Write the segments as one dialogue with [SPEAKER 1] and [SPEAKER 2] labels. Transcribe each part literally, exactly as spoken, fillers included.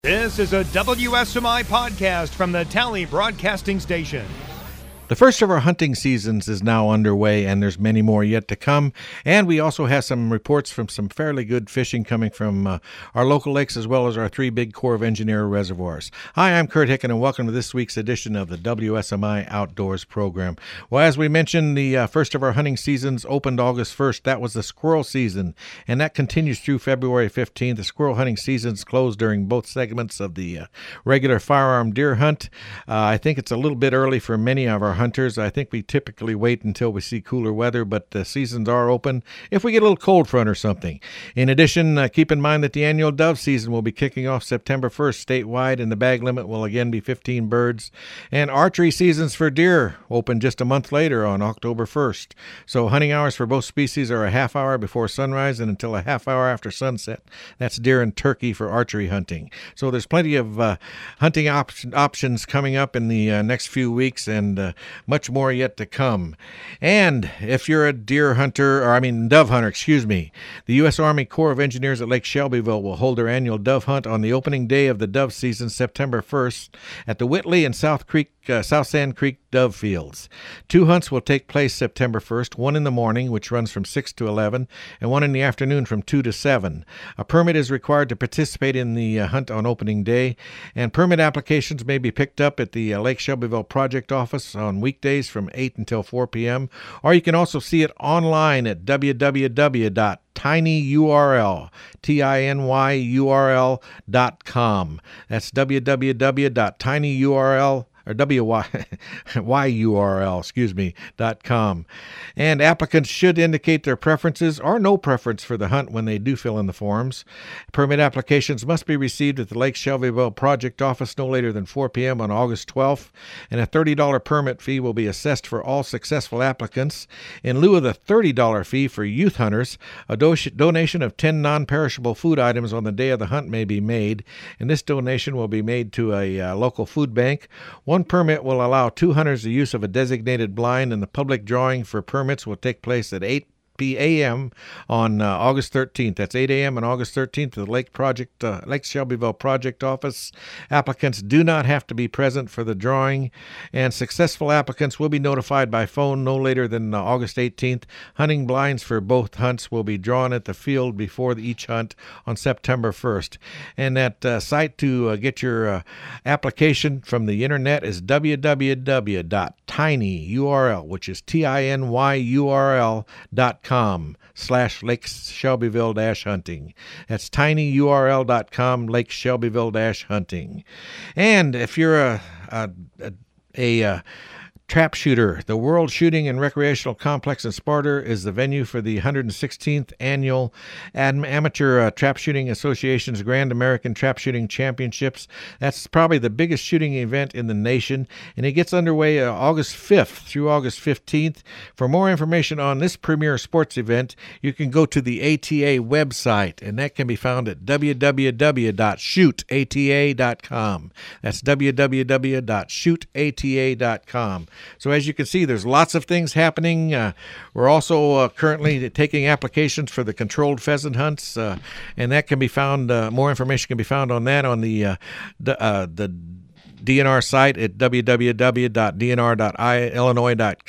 [SPEAKER 1] This is a W S M I podcast from the Tally Broadcasting Station.
[SPEAKER 2] The first of our hunting seasons is now underway, and there's many more yet to come. And we also have some reports from some fairly good fishing coming from uh, our local lakes as well as our three big Corps of Engineers reservoirs. Hi, I'm Kurt Hicken, and welcome to this week's edition of the W S M I Outdoors program. Well, as we mentioned, the uh, first of our hunting seasons opened August first. That was the squirrel season, and that continues through February fifteenth. The squirrel hunting season's closed during both segments of the uh, regular firearm deer hunt. Uh, I think it's a little bit early for many of our hunters. I think we typically wait until we see cooler weather, but the seasons are open if we get a little cold front or something. In addition, uh, keep in mind that the annual dove season will be kicking off September first statewide, and the bag limit will again be fifteen birds. And archery seasons for deer open just a month later on October first. So hunting hours for both species are a half hour before sunrise and until a half hour after sunset. That's deer and turkey for archery hunting. So there's plenty of uh, hunting op- options coming up in the uh, next few weeks, and uh, much more yet to come. And if you're a deer hunter, or I mean dove hunter, excuse me, the U S Army Corps of Engineers at Lake Shelbyville will hold their annual dove hunt on the opening day of the dove season, September first, at the Whitley and South Creek, uh, South Sand Creek Dove Fields. Two hunts will take place September first, one in the morning, which runs from six to eleven, and one in the afternoon from two to seven. A permit is required to participate in the uh, hunt on opening day, and permit applications may be picked up at the uh, Lake Shelbyville Project Office on weekdays from eight until four p.m., or you can also see it online at w w w dot tinyurl, T I N Y U R L dot com. That's w w w dot tinyurl or W Y U R L, excuse me, dot com. And applicants should indicate their preferences or no preference for the hunt when they do fill in the forms. Permit applications must be received at the Lake Shelbyville Project Office no later than four p.m. on August twelfth, and a thirty dollars permit fee will be assessed for all successful applicants. In lieu of the thirty dollars fee for youth hunters, a do- donation of ten non-perishable food items on the day of the hunt may be made, and this donation will be made to a uh, local food bank. One permit will allow two hunters the use of a designated blind, and the public drawing for permits will take place at eight p.m. on uh, August thirteenth. That's eight a.m. on August thirteenth at the Lake Project, uh, Lake Shelbyville Project Office. Applicants do not have to be present for the drawing, and successful applicants will be notified by phone no later than uh, August eighteenth. Hunting blinds for both hunts will be drawn at the field before each hunt on September first. And that uh, site to uh, get your uh, application from the internet is w w w dot tinyurl, which is T I N Y U R L dot com slash Lake Shelbyville dash hunting. That's tinyurl dot com, Lake Shelbyville dash hunting. And if you're a a, a, a, a trap shooter, the World Shooting and Recreational Complex in Sparta is the venue for the one hundred sixteenth Annual Am- Amateur uh, Trap Shooting Association's Grand American Trap Shooting Championships. That's probably the biggest shooting event in the nation, and it gets underway uh, August fifth through August fifteenth. For more information on this premier sports event, you can go to the A T A website, and that can be found at w w w dot shoot a t a dot com. That's w w w dot shoot a t a dot com. So as you can see, there's lots of things happening. Uh, we're also uh, currently taking applications for the controlled pheasant hunts, uh, and that can be found, uh, more information can be found on that on the, uh, the, uh, the D N R site at w w w dot d n r dot illinois dot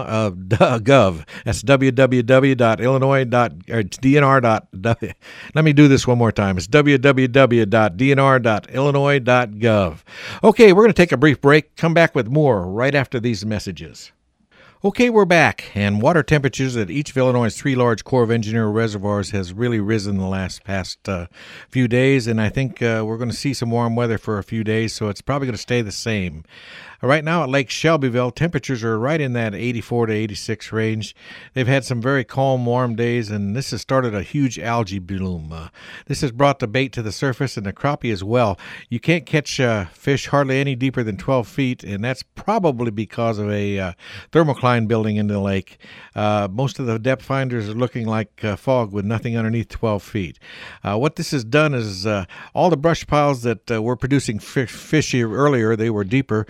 [SPEAKER 2] gov. That's w w w dot illinois dot d n r. Let me do this one more time. It's w w w dot d n r dot illinois dot gov. Okay, we're going to take a brief break. Come back with more right after these messages. Okay, we're back, and water temperatures at each of Illinois' three large Corps of Engineer reservoirs has really risen the last past uh, few days, and I think uh, we're going to see some warm weather for a few days, so it's probably going to stay the same. Right now at Lake Shelbyville, temperatures are right in that eighty-four to eighty-six range. They've had some very calm, warm days, and this has started a huge algae bloom. Uh, this has brought the bait to the surface and the crappie as well. You can't catch uh, fish hardly any deeper than twelve feet, and that's probably because of a uh, thermocline building in the lake. Uh, most of the depth finders are looking like uh, fog with nothing underneath twelve feet. Uh, what this has done is uh, all the brush piles that uh, were producing fish, fish here earlier, they were deeper, are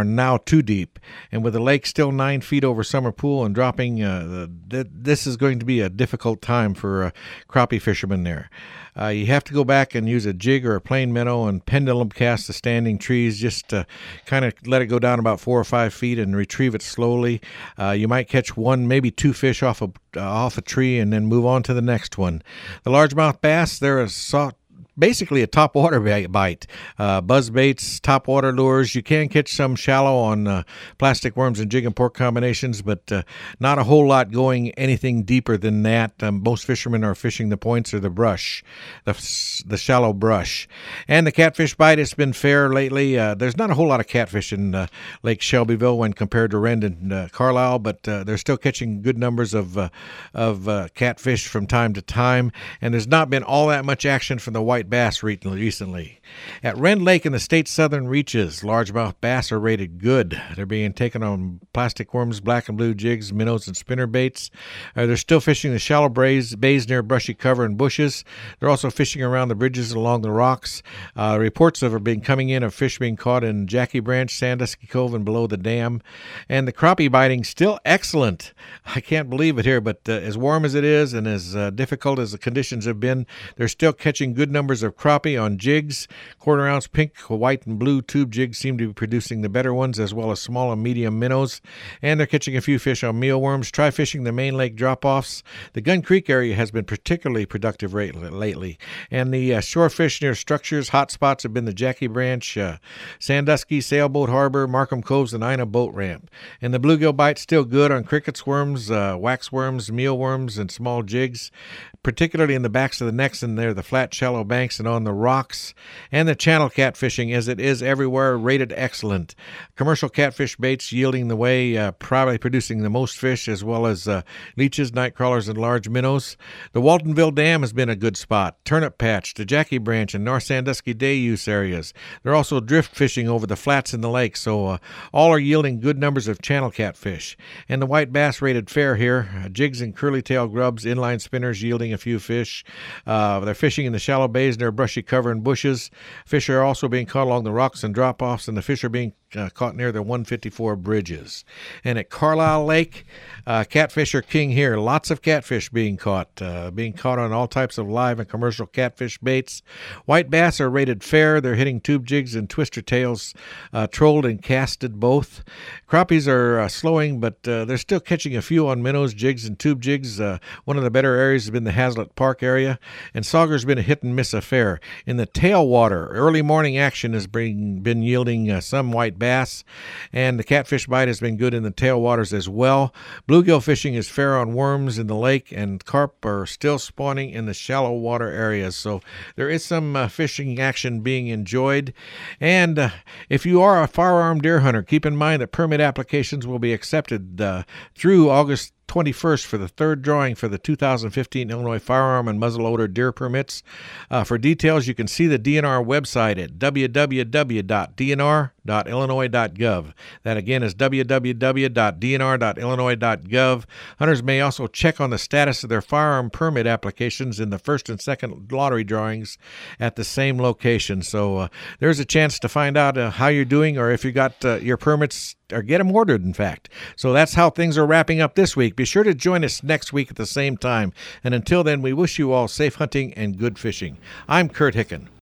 [SPEAKER 2] are now too deep. And with the lake still nine feet over Summer Pool and dropping, uh, th- this is going to be a difficult time for uh, crappie fishermen there. Uh, you have to go back and use a jig or a plain minnow and pendulum cast the standing trees, just uh, kind of let it go down about four or five feet and retrieve it slowly. Uh, you might catch one, maybe two fish off a, uh, off a tree and then move on to the next one. The largemouth bass, they're a soft, basically a top water bite. Uh, buzz baits, top water lures. You can catch some shallow on uh, plastic worms and jig and pork combinations, but uh, not a whole lot going anything deeper than that. Um, most fishermen are fishing the points or the brush, the, the shallow brush. And the catfish bite has been fair lately. Uh, there's not a whole lot of catfish in uh, Lake Shelbyville when compared to Rend and uh, Carlisle, but uh, they're still catching good numbers of, uh, of uh, catfish from time to time, and there's not been all that much action from the white bass recently. At Rend Lake in the state's southern reaches, largemouth bass are rated good. They're being taken on plastic worms, black and blue jigs, minnows, and spinner baits. Uh, they're still fishing the shallow bays, bays near brushy cover and bushes. They're also fishing around the bridges along the rocks. Uh, reports of are being coming in of fish being caught in Jackie Branch, Sandusky Cove, and below the dam. And the crappie biting still excellent. I can't believe it here, but uh, as warm as it is and as uh, difficult as the conditions have been, they're still catching good numbers of crappie on jigs. Quarter ounce pink, white, and blue tube jigs seem to be producing the better ones, as well as small and medium minnows. And they're catching a few fish on mealworms. Try fishing the main lake drop-offs. The Gun Creek area has been particularly productive lately. And the uh, shore fish near structures, hot spots have been the Jackie Branch, uh, Sandusky, Sailboat Harbor, Markham Coves, and Ina Boat Ramp. And the bluegill bite's still good on crickets, worms, uh, waxworms, mealworms, and small jigs, particularly in the backs of the necks and near the flat, shallow banks and on the rocks. And the channel catfishing, as it is everywhere, rated excellent. Commercial catfish baits yielding the way, uh, probably producing the most fish, as well as uh, leeches, night crawlers, and large minnows. The Waltonville Dam has been a good spot. Turnip Patch, the Jackie Branch, and North Sandusky Day use areas. They're also drift fishing over the flats in the lake, so uh, all are yielding good numbers of channel catfish. And the white bass rated fair here. Uh, jigs and curly tail grubs, inline spinners yielding a few fish. Uh, they're fishing in the shallow bays near brushy cover and bushes. Fish are also being caught along the rocks and drop-offs, and the fish are being uh, caught near the one fifty-four bridges. And at Carlisle Lake, uh, catfish are king here. Lots of catfish being caught, uh, being caught on all types of live and commercial catfish baits. White bass are rated fair. They're hitting tube jigs and twister tails, uh, trolled and casted both. Crappies are uh, slowing, but uh, they're still catching a few on minnows, jigs, and tube jigs. Uh, one of the better areas has been the Hazlitt Park area, and sauger's been a hit and miss affair. In the tailwater, early morning action has been, been yielding uh, some white bass, and the catfish bite has been good in the tailwaters as well. Bluegill fishing is fair on worms in the lake, and carp are still spawning in the shallow water areas. So there is some uh, fishing action being enjoyed. And uh, if you are a firearm deer hunter, keep in mind that permit applications will be accepted uh, through August twenty-first for the third drawing for the two thousand fifteen Illinois Firearm and Muzzleloader Deer Permits. Uh, for details, you can see the D N R website at w w w dot d n r dot illinois dot gov. That again is w w w dot d n r dot illinois dot gov. Hunters may also check on the status of their firearm permit applications in the first and second lottery drawings at the same location. So uh, there's a chance to find out uh, how you're doing, or if you got uh, your permits, or get them ordered, in fact. So that's how things are wrapping up this week. Be sure to join us next week at the same time. And until then, we wish you all safe hunting and good fishing. I'm Kurt Hicken.